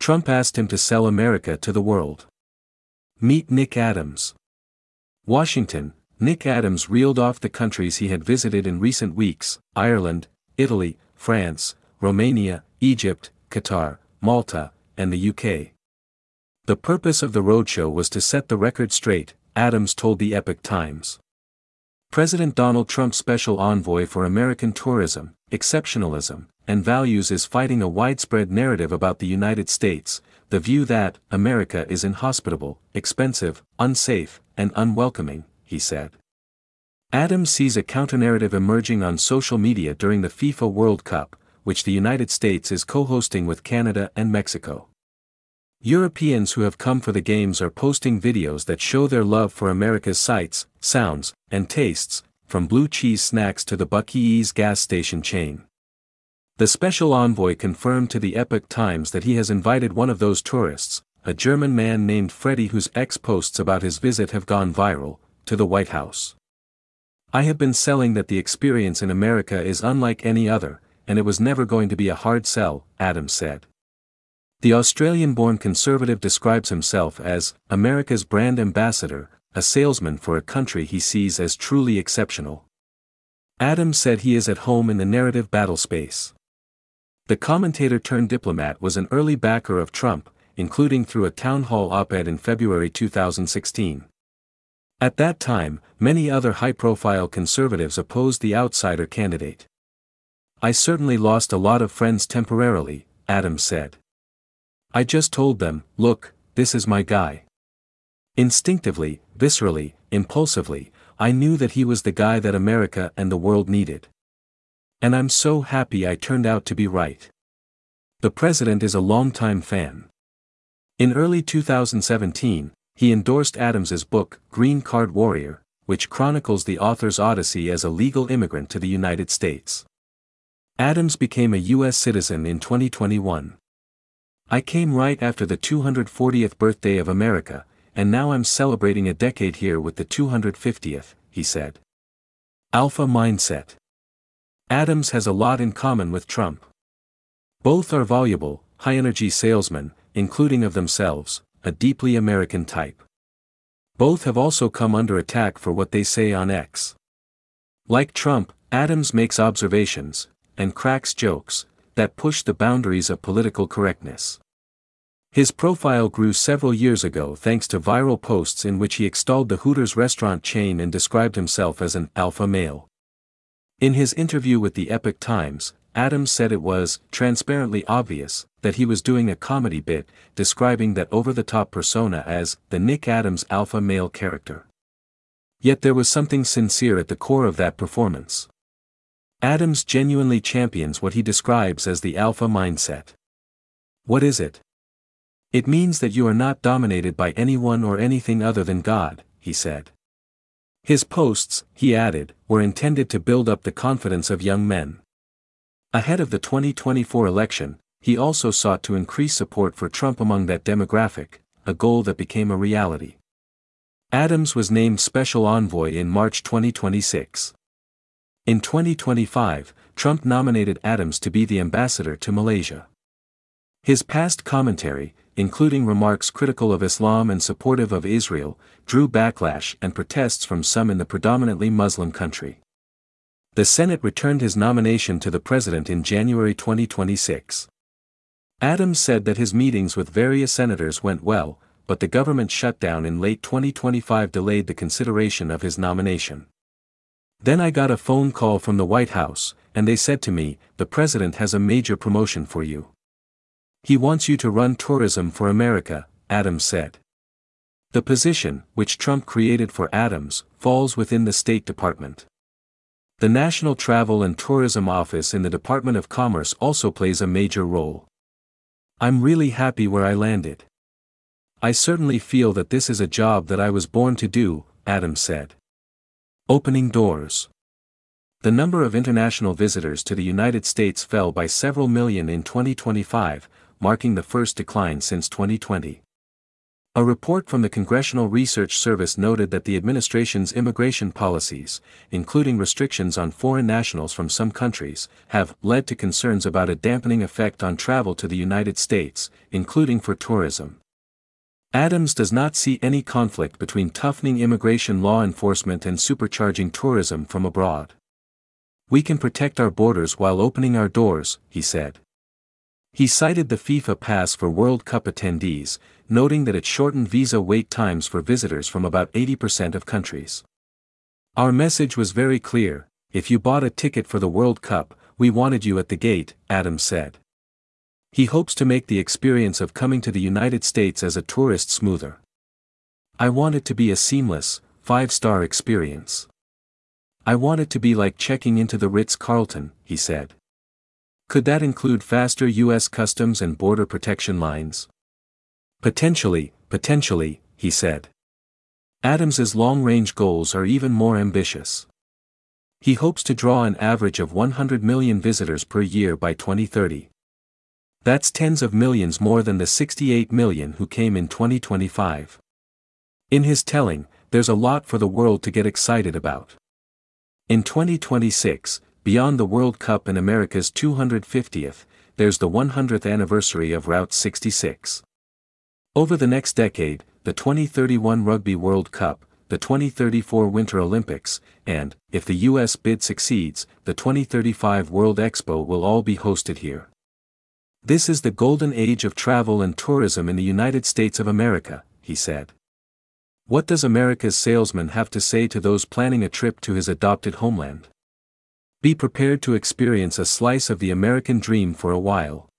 Trump asked him to sell America to the world. Meet Nick Adams. Washington. Nick Adams reeled off the countries he had visited in recent weeks: Ireland, Italy, France, Romania, Egypt, Qatar, Malta, and the UK. The purpose of the roadshow was to set the record straight, Adams told the Epoch Times. President Donald Trump's special envoy for American tourism, exceptionalism, and values is fighting a widespread narrative about the United States, the view that America is inhospitable, expensive, unsafe, and unwelcoming, he said. Adams sees a counternarrative emerging on social media during the FIFA World Cup, which the United States is co-hosting with Canada and Mexico. Europeans who have come for the games are posting videos that show their love for America's sights, sounds, and tastes, from blue cheese snacks to the Buc-ee's gas station chain. The special envoy confirmed to the Epoch Times that he has invited one of those tourists, a German man named Freddie whose ex-posts about his visit have gone viral, to the White House. "I have been selling that the experience in America is unlike any other, and it was never going to be a hard sell," Adams said. The Australian-born conservative describes himself as America's brand ambassador, a salesman for a country he sees as truly exceptional. Adams said he is at home in the narrative battle space. The commentator-turned-diplomat was an early backer of Trump, including through a town hall op-ed in February 2016. At that time, many other high-profile conservatives opposed the outsider candidate. "I certainly lost a lot of friends temporarily," Adams said. "I just told them, look, this is my guy." Instinctively, viscerally, impulsively, I knew that he was the guy that America and the world needed. And I'm so happy I turned out to be right. The president is a longtime fan. In early 2017, he endorsed Adams's book, Green Card Warrior, which chronicles the author's odyssey as a legal immigrant to the United States. Adams became a U.S. citizen in 2021. "I came right after the 240th birthday of America, and now I'm celebrating a decade here with the 250th, he said. Alpha mindset. Adams has a lot in common with Trump. Both are voluble, high-energy salesmen, including of themselves, a deeply American type. Both have also come under attack for what they say on X. Like Trump, Adams makes observations, and cracks jokes, that push the boundaries of political correctness. His profile grew several years ago thanks to viral posts in which he extolled the Hooters restaurant chain and described himself as an alpha male. In his interview with the Epoch Times, Adams said it was transparently obvious that he was doing a comedy bit, describing that over-the-top persona as the Nick Adams alpha male character. Yet there was something sincere at the core of that performance. Adams genuinely champions what he describes as the alpha mindset. What is it? It means that you are not dominated by anyone or anything other than God, he said. His posts, he added, were intended to build up the confidence of young men. Ahead of the 2024 election, he also sought to increase support for Trump among that demographic, a goal that became a reality. Adams was named Special Envoy in March 2026. In 2025, Trump nominated Adams to be the ambassador to Malaysia. His past commentary, including remarks critical of Islam and supportive of Israel, drew backlash and protests from some in the predominantly Muslim country. The Senate returned his nomination to the president in January 2026. Adams said that his meetings with various senators went well, but the government shutdown in late 2025 delayed the consideration of his nomination. Then I got a phone call from the White House, and they said to me, "The president has a major promotion for you. He wants you to run tourism for America," Adams said. The position, which Trump created for Adams, falls within the State Department. The National Travel and Tourism Office in the Department of Commerce also plays a major role. "I'm really happy where I landed. I certainly feel that this is a job that I was born to do," Adams said. Opening doors. The number of international visitors to the United States fell by several million in 2025, marking the first decline since 2020. A report from the Congressional Research Service noted that the administration's immigration policies, including restrictions on foreign nationals from some countries, have led to concerns about a dampening effect on travel to the United States, including for tourism. Adams does not see any conflict between toughening immigration law enforcement and supercharging tourism from abroad. We can protect our borders while opening our doors, he said. He cited the FIFA Pass for World Cup attendees, noting that it shortened visa wait times for visitors from about 80% of countries. Our message was very clear: if you bought a ticket for the World Cup, we wanted you at the gate, Adams said. He hopes to make the experience of coming to the United States as a tourist smoother. I want it to be a seamless, 5-star experience. I want it to be like checking into the Ritz-Carlton, he said. Could that include faster U.S. Customs and Border Protection lines? Potentially, he said. Adams's long-range goals are even more ambitious. He hopes to draw an average of 100 million visitors per year by 2030. That's tens of millions more than the 68 million who came in 2025. In his telling, there's a lot for the world to get excited about. In 2026, beyond the World Cup and America's 250th, there's the 100th anniversary of Route 66. Over the next decade, the 2031 Rugby World Cup, the 2034 Winter Olympics, and, if the U.S. bid succeeds, the 2035 World Expo will all be hosted here. This is the golden age of travel and tourism in the United States of America, he said. What does America's salesman have to say to those planning a trip to his adopted homeland? Be prepared to experience a slice of the American dream for a while.